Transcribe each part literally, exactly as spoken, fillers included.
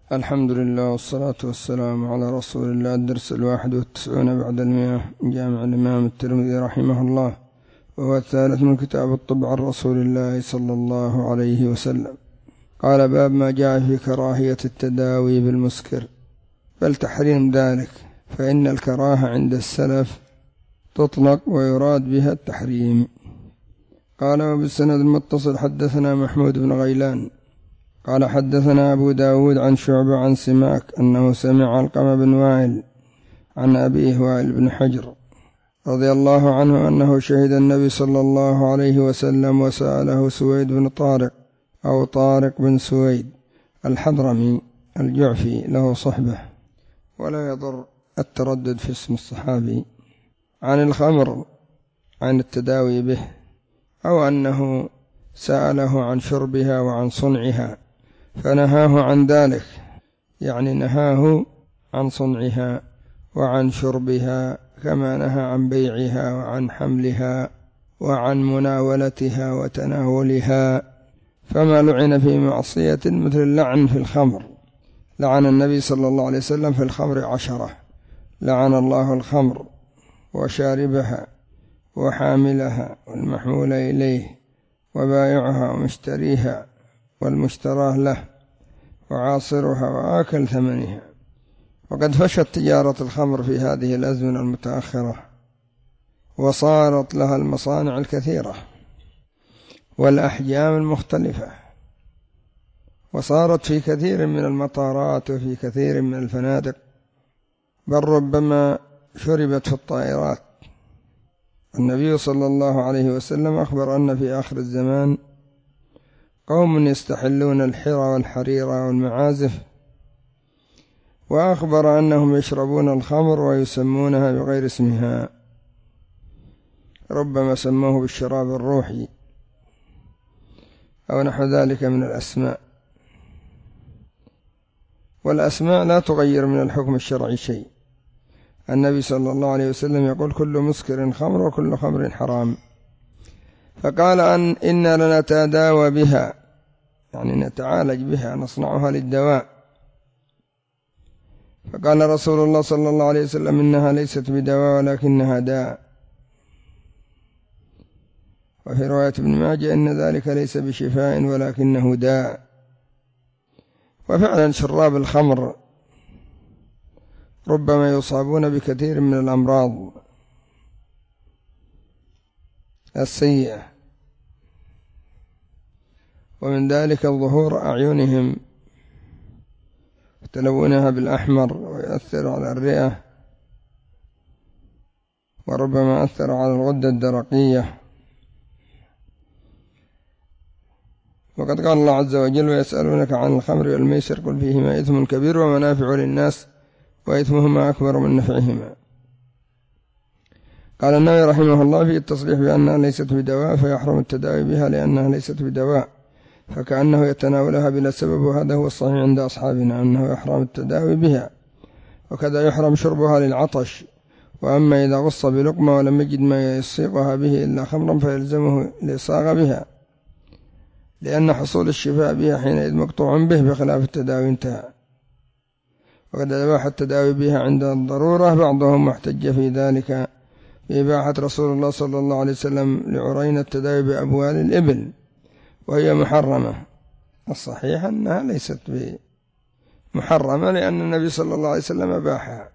الحمد لله والصلاة والسلام على رسول الله. الدرس الواحد والتسعون بعد المئة من جامع الإمام الترمذي رحمه الله، وهو الثالث من كتاب الطب عن رسول الله صلى الله عليه وسلم. قال: باب ما جاء في كراهية التداوي بالمسكر، بل تحريم ذلك، فإن الكراهة عند السلف تطلق ويراد بها التحريم. قال: وبالسند المتصل حدثنا محمود بن غيلان قال حدثنا أبو داود عن شعبة عن سماك أنه سمع علقمة بن وائل عن أبيه وائل بن حجر رضي الله عنه أنه شهد النبي صلى الله عليه وسلم وسأله سويد بن طارق أو طارق بن سويد الحضرمي الجعفي له صحبة، ولا يضر التردد في اسم الصحابي، عن الخمر، عن التداوي به، أو أنه سأله عن شربها وعن صنعها فنهاه عن ذلك، يعني نهاه عن صنعها وعن شربها، كما نهى عن بيعها وعن حملها وعن مناولتها وتناولها. فما لعن في معصية مثل اللعن في الخمر. لعن النبي صلى الله عليه وسلم في الخمر عشرة: لعن الله الخمر وشاربها وحاملها والمحمول إليه وبائعها ومشتريها والمشتراه له وعاصرها وآكل ثمنها. وقد فشت تجارة الخمر في هذه الأزمنة المتأخرة، وصارت لها المصانع الكثيرة والأحجام المختلفة، وصارت في كثير من المطارات وفي كثير من الفنادق، بل ربما شربت في الطائرات. النبي صلى الله عليه وسلم أخبر أن في آخر الزمان قوم يستحلون الحرى والحرير والمعازف، وأخبر أنهم يشربون الخمر ويسمونها بغير اسمها، ربما سموه بالشراب الروحي أو نحو ذلك من الأسماء. والأسماء لا تغير من الحكم الشرعي شيء. النبي صلى الله عليه وسلم يقول: كل مسكر خمر وكل خمر حرام. فقال أن إنا لنتداوى بها، يعني نتعالج بها، نصنعها للدواء. فقال رسول الله صلى الله عليه وسلم: إنها ليست بدواء ولكنها داء. وفي رواية ابن ماجه: إن ذلك ليس بشفاء ولكنه داء. وفعلا شراب الخمر ربما يصابون بكثير من الأمراض السيئة، ومن ذلك ظهور أعينهم وتلونها بالأحمر، ويؤثر على الرئة، وربما أثر على الغدة الدرقية. وقد قال الله عز وجل: ويسألونك عن الخمر والميسر قل فيهما إثم كبير ومنافع للناس وإثمهما أكبر من نفعهما. قال النووي رحمه الله في التصريح بأنها ليست بدواء فيحرم التداوي بها لأنها ليست بدواء، فكأنه يتناولها بلا سبب، وهذا هو الصحيح عند أصحابنا أنه يحرم التداوي بها، وكذا يحرم شربها للعطش. وأما إذا غص بلقمة ولم يجد ما يصيغها به إلا خمرا فيلزمه الإصاغة بها، لأن حصول الشفاء بها حينئذ مقطوع به، بخلاف التداوي انتهى. وقد أباح التداوي بها عند الضرورة، بعضهم محتج في ذلك بإباحة رسول الله صلى الله عليه وسلم لعرين التداوي بأبوال الإبل، وهي محرمة. الصحيح أنها ليست محرمة، لأن النبي صلى الله عليه وسلم أباحها،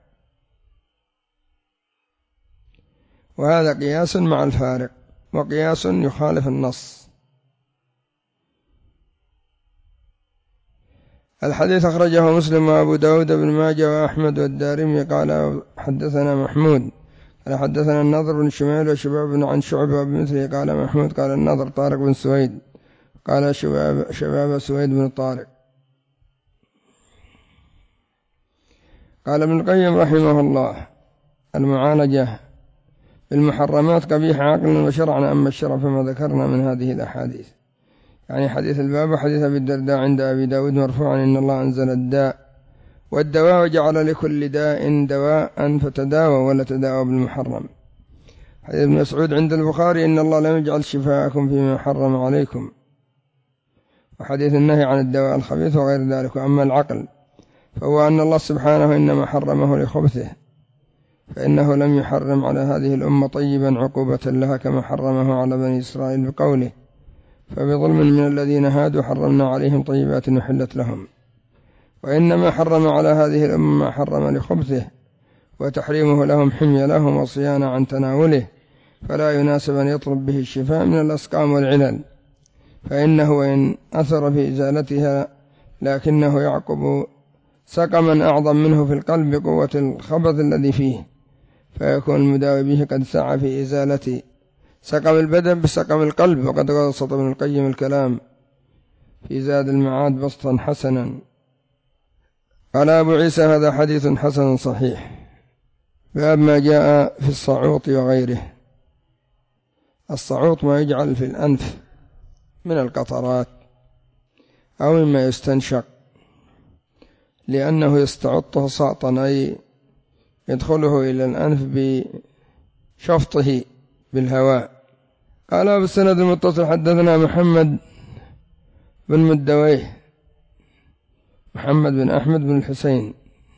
وهذا قياس مع الفارق، وقياس يخالف النص. الحديث أخرجه مسلم وأبو داود بن ماجه وأحمد والدارمي. قال حدثنا محمود قال حدثنا النضر بن شميل وشباب بن عن شعبة بمثله. قال محمود قال النضر طارق بن سويد قال شباب, شباب سويد بن طارق. قال ابن القيم رحمه الله: المعالجة بالمحرمات قبيحة عقلا وشرعا، أما الشرع فما ذكرنا من هذه الأحاديث، يعني حديث الباب وحديث أبي الدرداء عند أبي داود مرفوعا: إن الله أنزل الداء والدواء وجعل لكل داء دواء فتداوى ولا تداوى بالمحرم. حديث ابن مسعود عند البخاري: إن الله لم يجعل شفاءكم فيما حرم عليكم. وحديث النهي عن الدواء الخبيث وغير ذلك. أما العقل فهو أن الله سبحانه إنما حرمه لخبثه، فإنه لم يحرم على هذه الأمة طيبا عقوبة لها كما حرمه على بني إسرائيل بقوله: فبظلم من الذين هادوا حرمنا عليهم طيبات أحلت لهم. وإنما حرم على هذه الأمة ما حرم لخبثه، وتحريمه لهم حمي لهم وصيانة عن تناوله، فلا يناسب أن يطلب به الشفاء من الأسقام والعلل، فإنه وإن أثر في إزالتها لكنه يعقب سقما أعظم منه في القلب بقوة الخبث الذي فيه، فيكون المداوي به قد سعى في إزالة سقم البدن بسقم القلب. وقد بسط ابن القيم الكلام في زاد المعاد بسطا حسنا. قال أبو عيسى: هذا حديث حسن صحيح. باب ما جاء في الصعوط وغيره. الصعوط ما يجعل في الأنف من القطرات أو مما يستنشق، لأنه يستعطه سعطا، أي يدخله إلى الأنف بشفطه بالهواء. قال أبو السند المتصل: حدثنا محمد بن مدويه محمد بن أحمد بن الحسين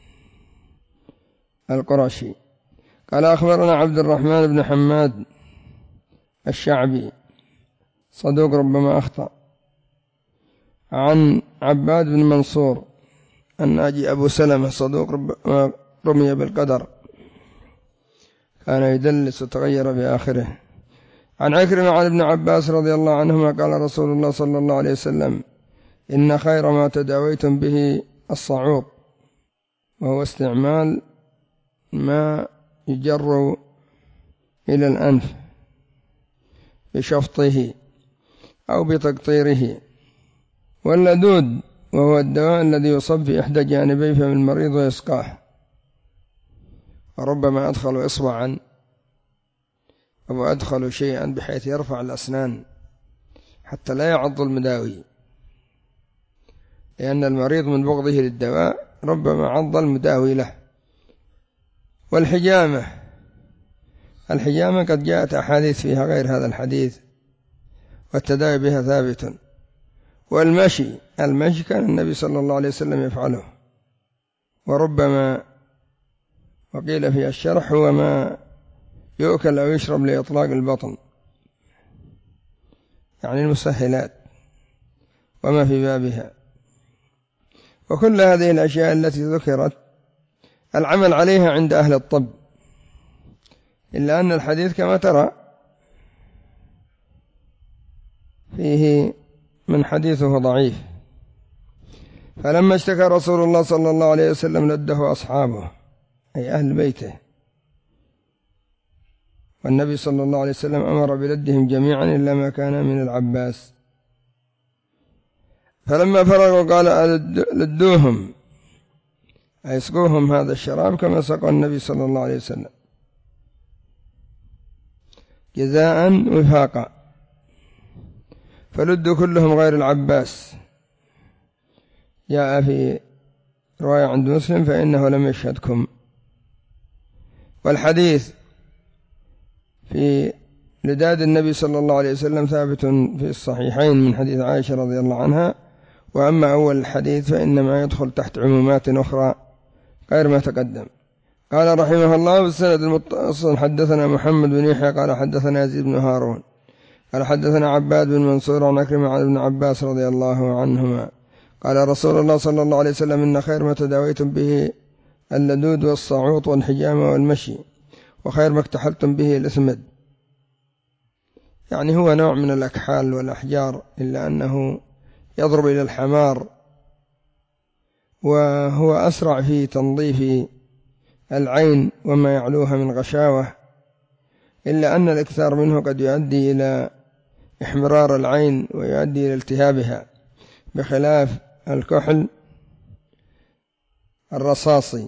القرشي قال أخبرنا عبد الرحمن بن حماد الشعبي صدوق ربما أخطأ، عن عباد بن منصور الناجي أبو سلمة صدوق رمي بالقدر، كان يدلس وتغير بآخره، عن عكرمة عن ابن عباس رضي الله عنهما قال رسول الله صلى الله عليه وسلم: إن خير ما تداويتم به الصعوط، وهو استعمال ما يجر إلى الأنف بشفطه أو بتقطيره، واللدود وهو الدواء الذي يصب في إحدى جانبي فم المريض ويسقاه، وربما أدخل إصبعا أو أدخل شيئا بحيث يرفع الأسنان حتى لا يعض المداوي، لأن المريض من بغضه للدواء ربما عض المداوي له. والحجامة الحجامة قد جاءت أحاديث فيها غير هذا الحديث، والتداوي بها ثابت. والمشي المشي كان النبي صلى الله عليه وسلم يفعله، وربما وقيل في الشرح هو ما يؤكل أو يشرب لإطلاق البطن، يعني المسهلات وما في بابها. وكل هذه الأشياء التي ذكرت العمل عليها عند أهل الطب، إلا أن الحديث كما ترى فيه من حديثه ضعيف. فلما اشتكى رسول الله صلى الله عليه وسلم لده أصحابه أي أهل بيته، والنبي صلى الله عليه وسلم أمر بلدهم جميعا إلا ما كان من العباس. فلما فرغوا قال: لدوهم أي اسقوهم هذا الشراب كما سقى النبي صلى الله عليه وسلم جزاء وفاقا. فلدوا كلهم غير العباس، جاء في رواية عند مسلم: فإنه لم يشهدكم. والحديث في لداد النبي صلى الله عليه وسلم ثابت في الصحيحين من حديث عائشة رضي الله عنها. وأما أول الحديث فإنما يدخل تحت عمومات أخرى غير ما تقدم. قال رحمه الله: بالسند المتصل حدثنا محمد بن يحيى قال حدثنا يزيد بن هارون قال حدثنا عباد بن منصور عن عكرمة عن ابن عباس رضي الله عنهما قال رسول الله صلى الله عليه وسلم: إن خير ما تداويتم به اللدود والصعوط والحجامة والمشي، وخير ما اكتحلتم به الإثمد. يعني هو نوع من الأكحال والأحجار، إلا أنه يضرب إلى الحمار، وهو أسرع في تنظيف العين وما يعلوها من غشاوة، إلا أن الإكثار منه قد يؤدي إلى إحمرار العين ويؤدي إلى التهابها، بخلاف الكحل الرصاصي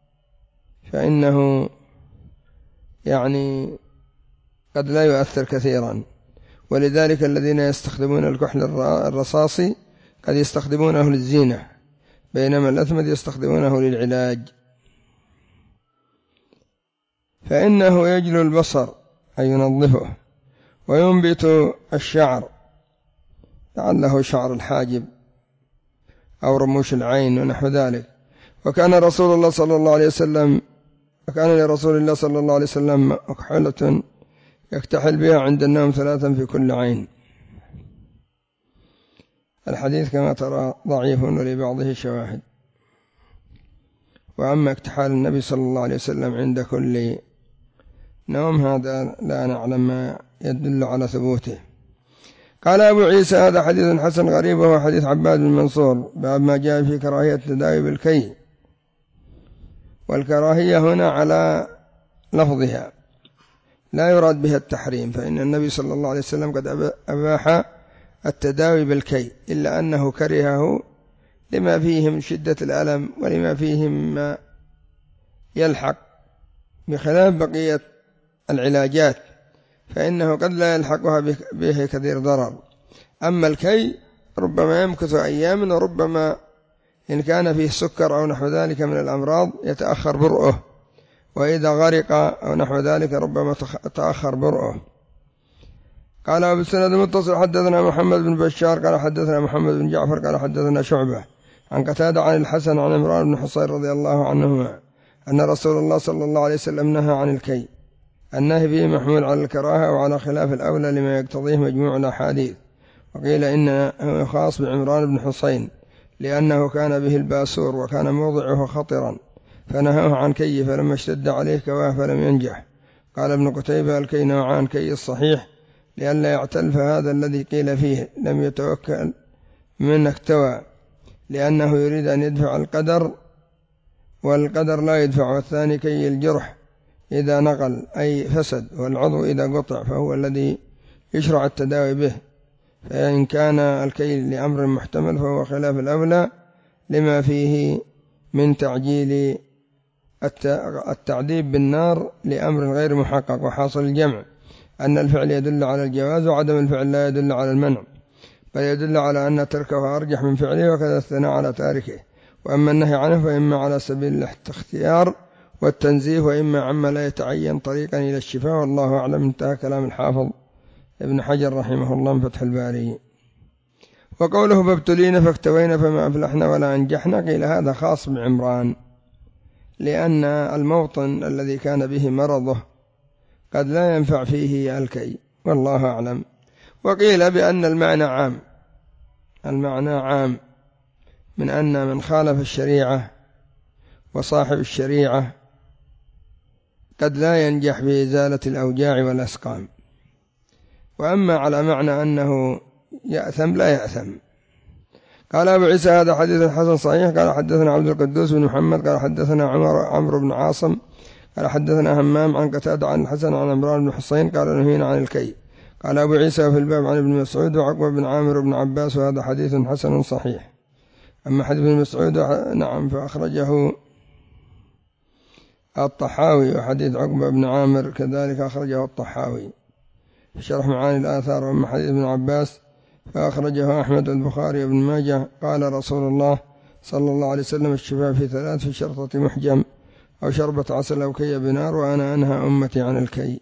فإنه يعني قد لا يؤثر كثيرا. ولذلك الذين يستخدمون الكحل الرصاصي قد يستخدمونه للزينة، بينما الأثمد يستخدمونه للعلاج. فإنه يجلو البصر أي ينظفه، وينبت الشعر لعله شعر الحاجب أو رموش العين ونحو ذلك، وكان رسول الله صلى الله عليه وسلم وكان لرسول الله صلى الله عليه وسلم أكحلة يكتحل بها عند النوم ثلاثا في كل عين. الحديث كما ترى ضعيف ولبعضه شواهد. وأما اكتحال النبي صلى الله عليه وسلم عند كل نوم هذا لا نعلم ما يدل على ثبوته. قال أبو عيسى هذا حديث حسن غريب وهو حديث عباد بن منصور باب ما جاء في كراهية التداوي بالكي. والكراهية هنا على لفظها لا يراد بها التحريم، فإن النبي صلى الله عليه وسلم قد أباح التداوي بالكي، إلا أنه كرهه لما فيه من شدة الألم ولما فيه مما يلحق، بخلاف بقية العلاجات فإنه قد لا يلحقها به كثير ضرر. أما الكي ربما يمكث أيام، وربما إن كان فيه سكر أو نحو ذلك من الأمراض يتأخر برؤه، وإذا غرق أو نحو ذلك ربما تأخر برؤه. قال أبو السند المتصل حدثنا محمد بن بشار قال حدثنا محمد بن جعفر قال حدثنا شعبة عن قتادة عن الحسن عن عمران بن حصين رضي الله عنهما أن رسول الله صلى الله عليه وسلم نهى عن الكي. النهي به محمول على الكراهة وعلى خلاف الأولى لما يقتضيه مجموع الأحاديث. وقيل إنه خاص بعمران بن حصين لأنه كان به الباسور وكان موضعه خطرا فنهاه عن كي، فلما اشتد عليه كواه فلم ينجح. قال ابن قتيبة الكي نوعان: كي الصحيح لئلا يعتل، فهذا الذي قيل فيه لم يتوكل من اكتوى لأنه يريد أن يدفع القدر والقدر لا يدفع. والثاني كي الجرح إذا نقل أي فسد، والعضو إذا قطع فهو الذي يشرع التداوي به. فإن كان الكي لأمر محتمل فهو خلاف الأولى لما فيه من تعجيل التعذيب بالنار لأمر غير محقق. وحاصل الجمع أن الفعل يدل على الجواز وعدم الفعل لا يدل على المنع، بل يدل على أن تركه أرجح من فعله، وكذا الثناء على تاركه. وأما النهي عنه فإما على سبيل الاختيار والتنزيه، وإما عما لا يتعين طريقا إلى الشفاء، والله أعلم. انتهى كلام الحافظ ابن حجر رحمه الله من فتح الباري. وقوله فابتلينا فاكتوينا فما أفلحنا ولا أنجحنا، قيل هذا خاص بعمران لأن الموطن الذي كان به مرضه قد لا ينفع فيه الكي، والله أعلم. وقيل بأن المعنى عام، المعنى عام من أن من خالف الشريعة وصاحب الشريعة قد لا ينجح بإزالة الأوجاع والأسقام. وأما على معنى أنه يأثم لا يأثم. قال أبو عيسى هذا حديث حسن صحيح. قال حدثنا عبد القدوس بن محمد قال حدثنا عمر عمرو بن عاصم قال حدثنا همام عن قتادة عن الحسن عن عمران بن حصين قال نهينا عن الكي. قال أبو عيسى في الباب عن ابن مسعود وعقبة بن عامر بن عباس، وهذا حديث حسن صحيح. أما حديث ابن مسعود نعم فأخرجه الطحاوي، وحديث عقبة بن عامر كذلك أخرجه الطحاوي في شرح معاني الآثار. وأما حديث ابن عباس فأخرجه أحمد البخاري وابن ماجه. قال رسول الله صلى الله عليه وسلم الشفاء في ثلاث: في شرطة محجم أو شربة عسل أو كي بنار، وأنا أنهى أمتي عن الكي.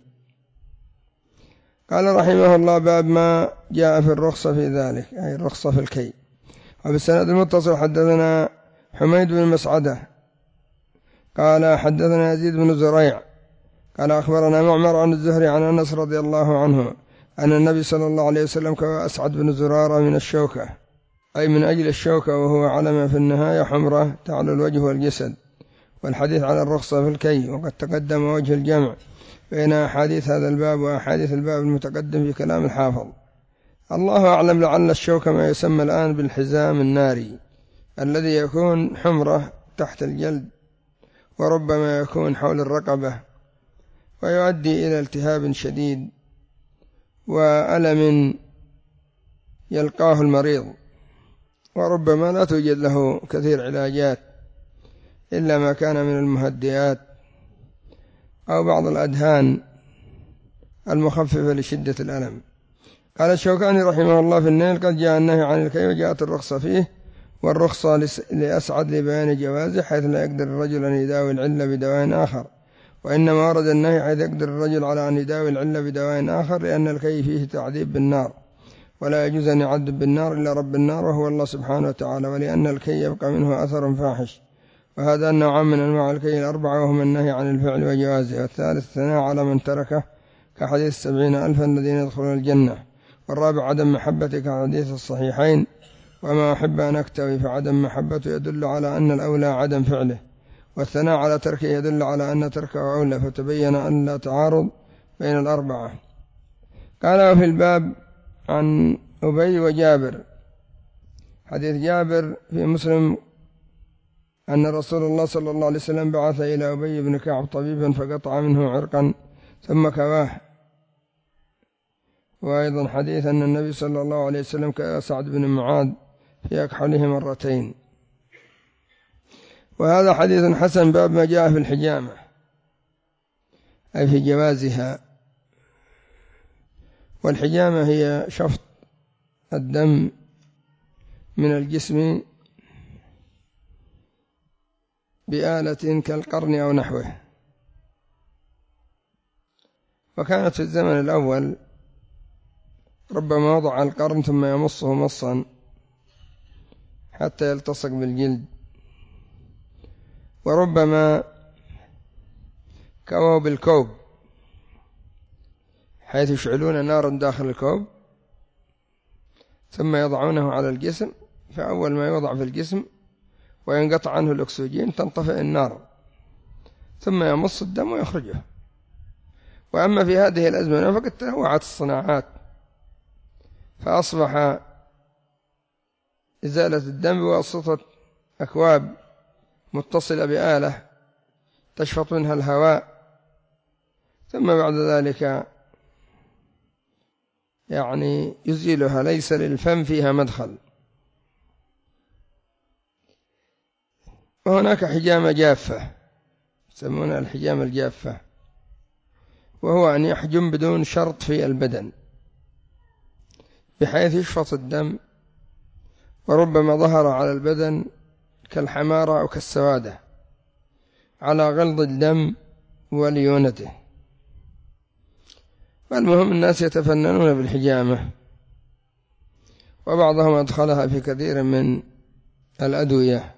قال رحمه الله باب ما جاء في الرخصة في ذلك، أي الرخصة في الكي. وبالسند المتصل حدثنا حميد بن مسعدة قال حدثنا يزيد بن زريع قال أخبرنا معمر عن الزهري عن أنس رضي الله عنه أن النبي صلى الله عليه وسلم كوى أسعد بن زرارة من الشوكة، أي من أجل الشوكة، وهو علم في النهاية حمرة تعلو الوجه والجسد. والحديث عن الرخصة في الكي، وقد تقدم وجه الجمع بين أحاديث هذا الباب وأحاديث الباب المتقدم في كلام الحافظ. الله أعلم، لعل الشوكة ما يسمى الآن بالحزام الناري الذي يكون حمرة تحت الجلد، وربما يكون حول الرقبة، ويؤدي إلى التهاب شديد وألم يلقاه المريض، وربما لا توجد له كثير علاجات إلا ما كان من المهدئات أو بعض الأدهان المخففة لشدة الألم. قال الشوكاني رحمه الله في النيل قد جاء النهي عن الكي وجاءت الرخصة فيه، والرخصة لأسعد لبيان جوازه حيث لا يقدر الرجل أن يداوي العلة بدواء آخر، وإنما ورد النهي حيث يقدر الرجل على أن يداوي العلة بدواء آخر، لأن الكي فيه تعذيب بالنار، ولا يجوز أن يعذب بالنار إلا رب النار وهو الله سبحانه وتعالى، ولأن الكي يبقى منه أثر فاحش، وهذا النوع من أنواع الكي الأربعة، وهم النهي عن الفعل وجوازه. والثالث الثناء على من تركه كحديث سبعين ألفا الذين يدخلون الجنة. والرابع عدم محبته كحديث الصحيحين وما أحب أن أكتوي، فعدم محبته يدل على أن الأولى عدم فعله، والثناء على تركه يدل على أن تركه أولى، فتبين أن لا تعارض بين الأربعة. قال في الباب عن أبي وجابر، حديث جابر في مسلم أن رسول الله صلى الله عليه وسلم بعث إلى أبي بن كعب طبيبا فقطع منه عرقا ثم كواه. وأيضا حديث أن النبي صلى الله عليه وسلم كأ سعد بن معاذ في أكحله مرتين. وهذا حديث حسن، باب ما جاء في الحجامة أي في جوازها. والحجامة هي شفط الدم من الجسم بآلة كالقرن أو نحوه. وكانت في الزمن الأول ربما وضع القرن ثم يمصه مصا حتى يلتصق بالجلد، وربما كووا بالكوب حيث يشعلون نارا داخل الكوب ثم يضعونه على الجسم، فأول ما يوضع في الجسم وينقطع عنه الأكسجين تنطفئ النار ثم يمص الدم ويخرجه. وأما في هذه الأزمنة فقد تنوعت الصناعات، فأصبح إزالة الدم بواسطة أكواب متصلة بآلة تشفط منها الهواء، ثم بعد ذلك يعني يزيلها، ليس للفم فيها مدخل. وهناك حجامة جافة يسمونها الحجامة الجافة، وهو أن يحجم بدون شرط في البدن بحيث يشفط الدم، وربما ظهر على البدن كالحمارة أو كالسوادة على غلظ الدم وليونته. والمهم الناس يتفننون بالحجامة، وبعضهم أدخلها في كثير من الأدوية.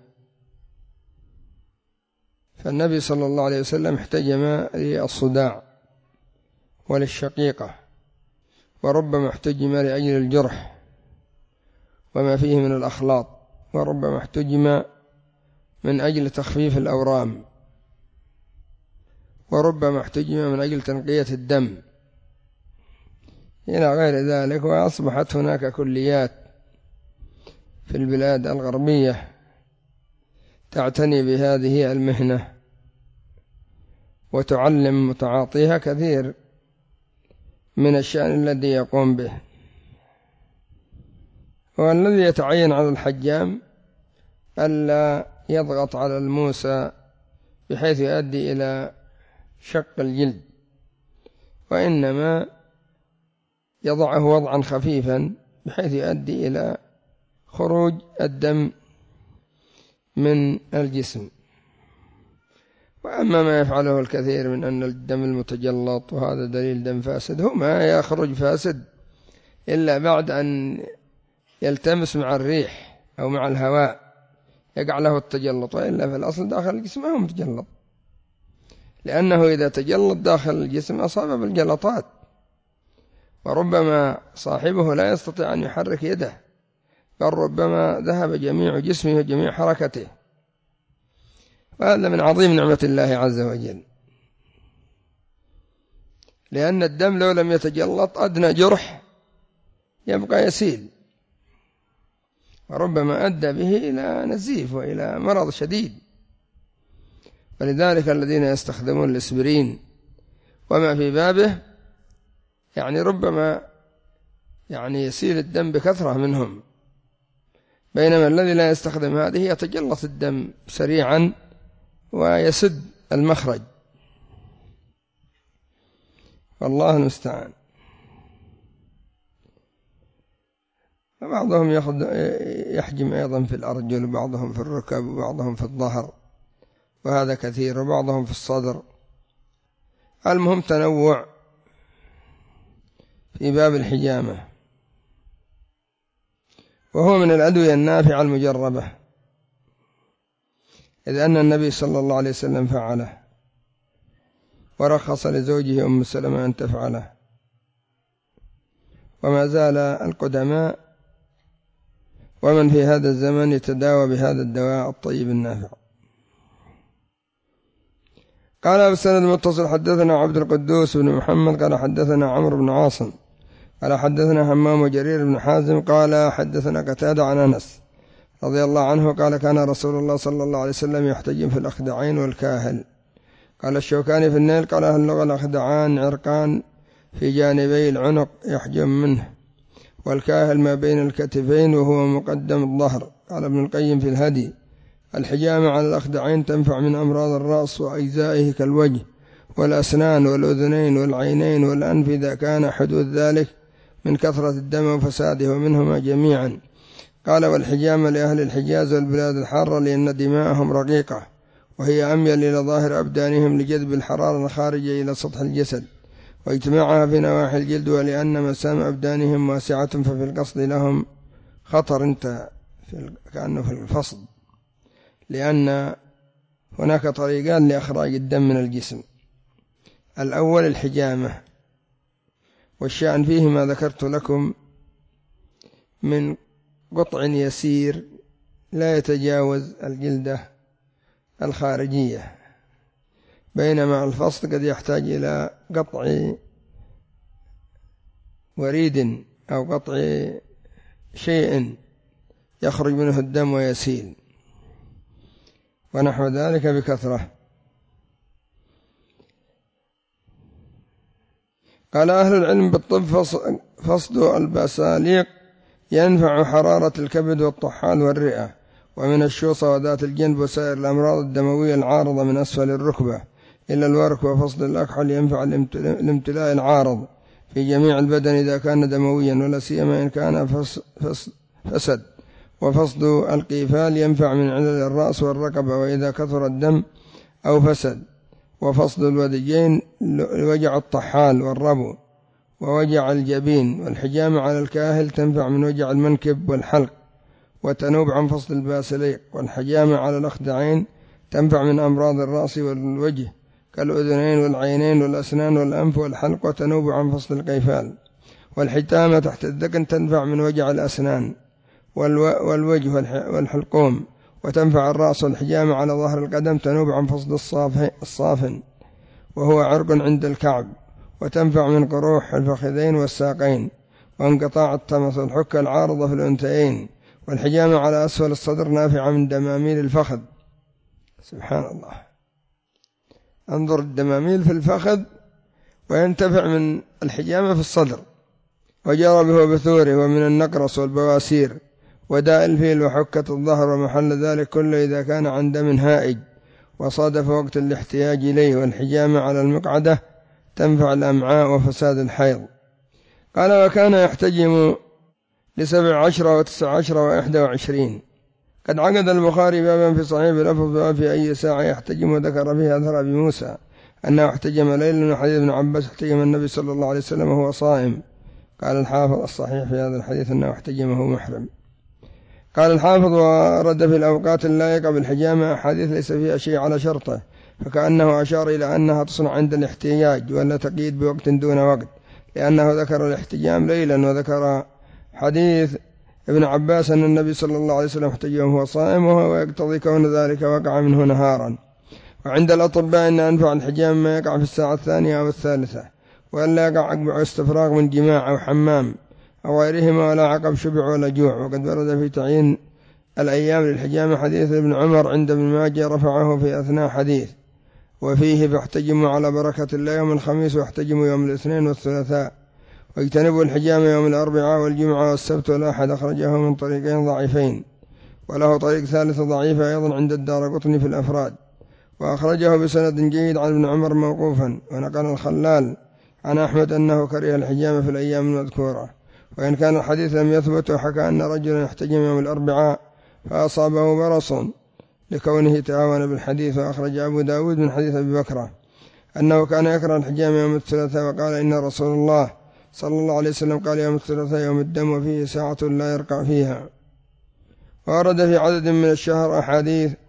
فالنبي صلى الله عليه وسلم احتجم للصداع وللشقيقة، وربما احتجم لأجل الجرح وما فيه من الأخلاط، وربما احتجم من أجل تخفيف الأورام، وربما احتجم من أجل تنقية الدم إلى غير ذلك. وأصبحت هناك كليات في البلاد الغربية تعتني بهذه المهنة وتعلم متعاطيها كثير من الشأن الذي يقوم به. والذي يتعين على الحجام ألا يضغط على الموسى بحيث يؤدي إلى شق الجلد، وإنما يضعه وضعا خفيفا بحيث يؤدي إلى خروج الدم من الجسم. وأما ما يفعله الكثير من أن الدم المتجلط وهذا دليل دم فاسد، هو ما يخرج فاسد إلا بعد أن يلتمس مع الريح أو مع الهواء يقع له التجلط، وإلا في الأصل داخل الجسم ما هو متجلط، لأنه إذا تجلط داخل الجسم أصاب بالجلطات، وربما صاحبه لا يستطيع أن يحرك يده، بل ربما ذهب جميع جسمه وجميع حركته. وهذا من عظيم نعمة الله عز وجل، لأن الدم لو لم يتجلط أدنى جرح يبقى يسيل، وربما أدى به إلى نزيف وإلى مرض شديد. ولذلك الذين يستخدمون الإسبرين وما في بابه يعني ربما يعني يسيل الدم بكثرة منهم، بينما الذي لا يستخدم هذه يتجلط الدم سريعا ويسد المخرج، والله المستعان. وبعضهم يحجم أيضا في الأرجل، وبعضهم في الركب، وبعضهم في الظهر، وهذا كثير، وبعضهم في الصدر. المهم تنوع في باب الحجامة، وهو من الأدوية النافعة المجربة، إذ أن النبي صلى الله عليه وسلم فعله ورخص لزوجه أم سلمة أن تفعله، وما زال القدماء ومن في هذا الزمن يتداوى بهذا الدواء الطيب النافع. قال أبو السند المتصل حدثنا عبد القدوس بن محمد قال حدثنا عمرو بن عاصم قال حدثنا همام وجرير بن حازم قال حدثنا قتادة عن أنس رضي الله عنه قال كان رسول الله صلى الله عليه وسلم يحتجم في الأخدعين والكاهل. قال الشوكاني في النيل قال أهل اللغة الأخدعان عرقان في جانبي العنق يحجم منه، والكاهل ما بين الكتفين وهو مقدم الظهر. قال ابن القيم في الهدي الحجامة على الأخدعين تنفع من أمراض الرأس وأجزائه كالوجه والأسنان والأذنين والعينين والأنف إذا كان حدوث ذلك من كثرة الدم وفساده ومنهما جميعا. قال والحجامة لأهل الحجاز والبلاد الحارة لأن دماءهم رقيقة وهي أميل إلى ظاهر أبدانهم لجذب الحرارة الخارجة إلى سطح الجسد واجتماعها في نواحي الجلد، ولأن مسام أبدانهم واسعة ففي القصد لهم خطر انت كأنه في الفصل، لأن هناك طريقان لإخراج الدم من الجسم. الأول الحجامة، والشأن فيه ما ذكرت لكم من قطع يسير لا يتجاوز الجلدة الخارجية، بينما الفصل قد يحتاج إلى قطع وريد أو قطع شيء يخرج منه الدم ويسيل ونحو ذلك بكثرة. قال أهل العلم بالطب فصد البساليق ينفع حرارة الكبد والطحال والرئة ومن الشوصة وذات الجنب وسائر الأمراض الدموية العارضة من أسفل الركبة إلى الورك، وفصد الأكحل ينفع الامتلاء العارض في جميع البدن إذا كان دمويا ولا سيما إن كان فسد، وفصد القيفال ينفع من علل الرأس والرقبة وإذا كثر الدم أو فسد، وفصد الودجين لوجع الطحال والربو ووجع الجبين. والحجامة على الكاهل تنفع من وجع المنكب والحلق وتنوب عن فصد الباسليق. والحجامة على الأخدعين تنفع من أمراض الرأس والوجه كالأذنين والعينين والأسنان والأنف والحلق وتنوب عن فصد القيفال. والحجامة تحت الذقن تنفع من وجع الأسنان والوجه والحلقوم وتنفع الرأس. والحجامة على ظهر القدم تنوب عن فصد الصافن وهو عرق عند الكعب وتنفع من قروح الفخذين والساقين وانقطاع التمس والحكة العارضة في الأنثيين. والحجامة على أسفل الصدر نافعة من دماميل الفخذ. سبحان الله، انظر الدماميل في الفخذ وينتفع من الحجامة في الصدر. وجربه وبثوره ومن النقرس والبواسير وداء الفيل وحكة الظهر ومحل ذلك كله إذا كان عن دم هائج وصادف وقت الاحتياج إليه. والحجامة على المقعدة تنفع الأمعاء وفساد الحيض. قال وكان يحتجم لسبع عشرة وتسع عشرة وإحدى وعشرين. قد عقد البخاري بابا في صحيح بلفظ في أي ساعة يحتجم، وذكر فيه أثر أبي موسى أنه احتجم ليلا وحديث ابن عباس احتجم النبي صلى الله عليه وسلم وهو صائم. قال الحافظ الصحيح في هذا الحديث أنه احتجمه محرم. قال الحافظ ورد في الأوقات اللائقة بالحجامة أحاديث ليس فيها شيء على شرطه، فكأنه أشار إلى أنها تصنع عند الاحتياج ولا تقييد بوقت دون وقت، لأنه ذكر الاحتجام ليلا وذكر حديث ابن عباس أن النبي صلى الله عليه وسلم احتجم وهو صائم، وهو يقتضي كون ذلك وقع منه نهارا. وعند الأطباء أن أنفع الحجام ما يقع في الساعة الثانية أو الثالثة، وألا يقع عقب استفراغ من جماع أو حمام أو غيرهما، ولا عقب شبع ولا جوع. وقد ورد في تعيين الأيام للحجامة حديث ابن عمر عند ابن ماجه رفعه في أثناء حديث وفيه فاحتجموا على بركة الله يوم الخميس واحتجموا يوم الاثنين والثلاثاء واجتنبوا الحجامة يوم الأربعاء والجمعة والسبت والأحد. أخرجه من طريقين ضعيفين، وله طريق ثالث ضعيفة أيضا عند الدارقطني في الأفراد، وأخرجه بسند جيد عن ابن عمر موقوفا. ونقل الخلال عن أحمد أنه كره الحجامة في الأيام المذكورة، وإن كان الحديث لم يثبت. وحكى أن رجلا احتجم يوم الأربعاء فأصابه برص لكونه تعاون بالحديث. وأخرج أبو داود من حديث أبي بكر أنه كان يكره الحجامة يوم الثلاثاء، وقال إن رسول الله صلى الله عليه وسلم قال يوم الثلاثاء يوم الدم وفيه ساعة لا يرقع فيها. وأرد في عدد من الشهر أحاديث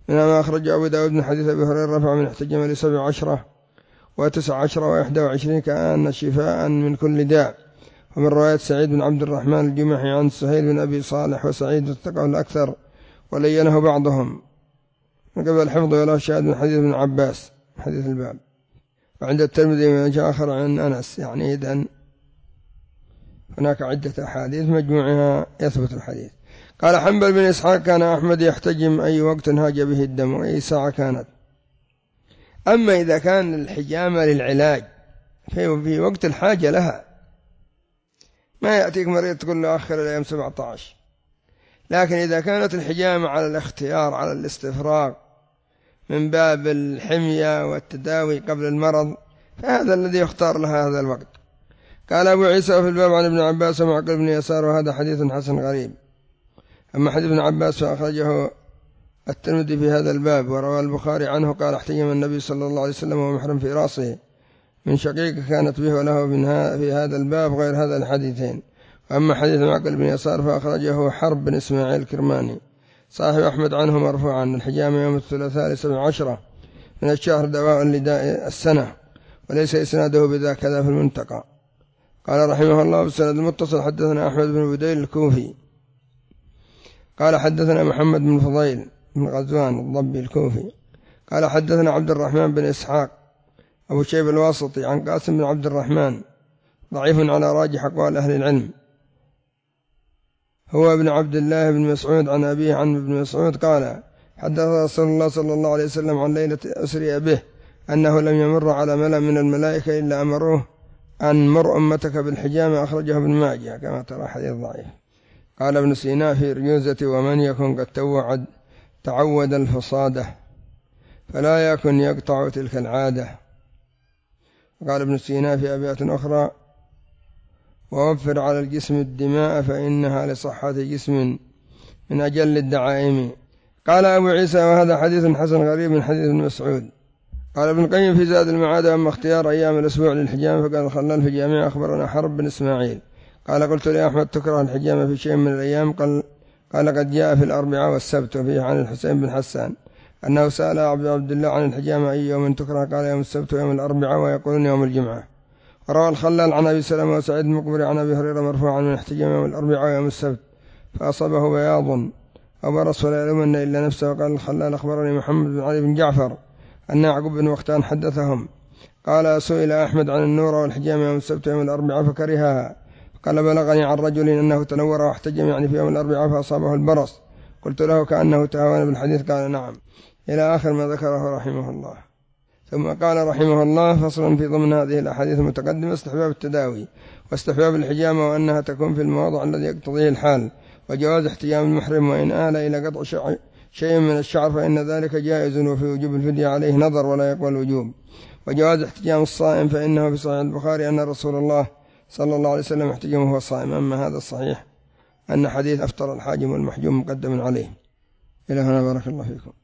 منها ما أخرج أبو داود من حديث أبي هريرة رفع من احتجم لسبع عشرة وتسع عشرة وإحدى وعشرين كأن شفاء من كل داء. ومن رواية سعيد بن عبد الرحمن الجمحي عن سهيل بن أبي صالح وسعيد الثقة الأكثر ولينه بعضهم من قبل الحفظ وله شاهد من حديث ابن عباس حديث الباب. وعند الترمذي من وجه آخر عن أنس، يعني إذن هناك عدة أحاديث مجموعها يثبت الحديث. قال حنبل بن إسحاق كان أحمد يحتجم أي وقت هاج به الدم وأي ساعة كانت. أما إذا كان الحجامة للعلاج في وقت الحاجة لها، ما يأتيك مريض تقول له أخر الأيام سبعة عشر. لكن إذا كانت الحجامة على الاختيار على الاستفراغ من باب الحمية والتداوي قبل المرض فهذا الذي يختار لها هذا الوقت. قال أبو عيسى في الباب عن ابن عباس ومعقل بن يسار وهذا حديث حسن غريب. أما حديث ابن عباس فأخرجه الترمذي في هذا الباب وروى البخاري عنه قال احتجم النبي صلى الله عليه وسلم ومحرم في رأسه من شقيق كانت به وله في هذا الباب غير هذا الحديثين. وأما حديث معقل بن يسار فأخرجه حرب بن إسماعيل الكرماني صاحب أحمد عنه مرفوعا الحجامة يوم الثلاثاء لسبع عشرة من الشهر دواء لداء السنة وليس إسناده بذا كذا في المنتقى. قال رحمه الله بالسند المتصل حدثنا أحمد بن بديل الكوفي قال حدثنا محمد بن فضيل بن غزوان الضبي الكوفي قال حدثنا عبد الرحمن بن إسحاق أبو شيب الواسطي عن قاسم بن عبد الرحمن ضعيف على راجح أقوال أهل العلم، هو ابن عبد الله بن مسعود عن أبيه عن ابن مسعود قال حدث رسول الله صلى الله عليه وسلم عن ليلة أسري به أنه لم يمر على ملأ من الملائكة إلا أمروه أن مر أمتك بالحجامة أخرجه ابن ماجه كما ترى حديث ضعيف. قال ابن سينا في ريوزة ومن يكن قد توعد تعود الفصادة فلا يكن يقطع تلك العادة. قال ابن سينا في أبيات أخرى ووفر على الجسم الدماء فإنها لصحة جسم من أجل الدعائم. قال أبو عيسى وهذا حديث حسن غريب من حديث ابن مسعود. قال ابن القيم في زاد المعاد أما اختيار أيام الأسبوع للحجامة فقال الخلال في جامع أخبرنا حرب بن إسماعيل قال قلت لأحمد تكره الحجامة في شيء من الأيام؟ قال, قال قد جاء في الأربعاء والسبت. وفيه عن الحسين بن حسان أنه سأل عبد عبد الله عن الحجامة أي يوم تكره قال يوم السبت ويوم الأربعاء ويقولون يوم الجمعة. وروى الخلال عن أبي سلمة وسعيد المقبري عن أبي هريرة مرفوعا من احتجام يوم الأربعاء ويوم السبت فأصابه بياض أو برص ولا يلومن إلا نفسه. وقال الخلال أخبرني محمد بن علي بن جعفر أن يعقوب بن وختان حدثهم قال سئل أحمد عن النور والحجامة يوم السبت ويوم الأربعاء فكرهها. قال بلغني عن رجل أنه تنور واحتجم يعني في يوم الأربعاء فأصابه البرص. قلت له كأنه تهاون بالحديث قال نعم إلى آخر ما ذكره رحمه الله. ثم قال رحمه الله فصلا في ضمن هذه الأحاديث المتقدمة استحباب التداوي واستحباب الحجامة وأنها تكون في المواضع الذي يقتضيه الحال وجواز احتجام المحرم وإن آل إلى قطع شيء من الشعر فإن ذلك جائز وفي وجوب الفدية عليه نظر ولا يقبل الوجوب. وجواز احتجام الصائم فإنه في صحيح البخاري أن رسول الله صلى الله عليه وسلم احتجم وهو صائم. أما هذا الصحيح أن حديث أفطر الحاجم والمحجوم مقدم عليه. إلى هنا بارك الله فيكم.